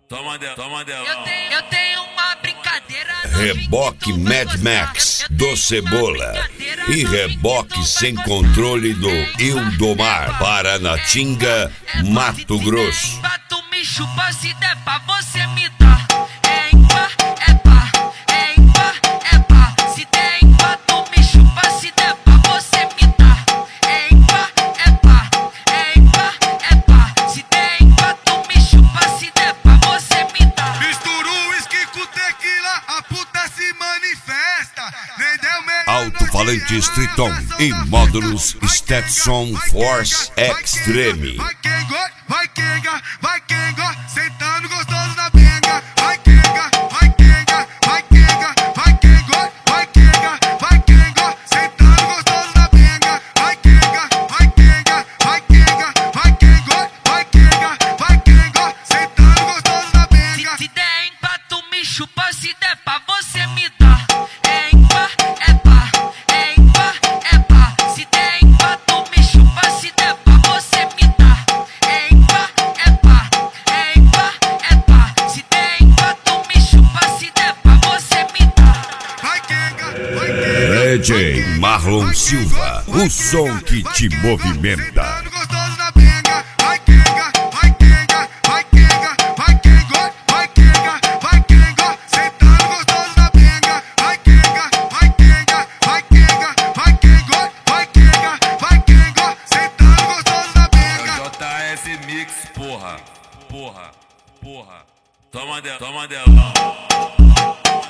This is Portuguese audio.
Toma dela. Eu tenho uma brincadeira. Reboque Mad Max do Cebola e reboque sem controle do Ildomar, Paranatinga, Mato Grosso. Tu me chupa, se der pra você me dar. É ímpar, é par, é ímpar, é par. Se der ímpar, tu me chupa, se der pra você me dar. É ímpar, é par, é ímpar, é par. Se der ímpar, tu me chupa, se der pra você me dar. Mistura o uísque com tequila, a puta se manifesta. Nem deu meia Alto-falante Triton e módulos Stetson Force Extreme. Vai Kenga, vai Kenga, vai Kenga, sentando gostoso na benga. Vai Kenga, vai Kenga, vai Kenga, vai Kenga, vai Kenga, vai Kenga, sentando gostoso na benga. Vai Kenga, vai Kenga, vai Kenga, vai Kenga, vai Kenga, vai Kenga, sentando gostoso na benga. Se der ímpar, tu me chupa, se der pra você me dar. É ímpar, é par, é ímpar, é par. Se der ímpar, tu me chupa, se der pra você me dar. É ímpar, é par, é ímpar, é par. Se der ímpar, tu me chupa, se der pra você me dar. Vai Kenga, vai Kenga. DJ Marlon Silva, o som que te movimenta. Sentando gostoso na benga. Vai Kenga, vai Kenga, vai Kenga, vai Kenga, vai Kenga, vai Kenga, sentando gostoso na benga. Vai Kenga, vai Kenga, vai Kenga, vai Kenga, vai Kenga, vai Kenga, sentando gostoso na benga. JS Mix, porra. Toma dela.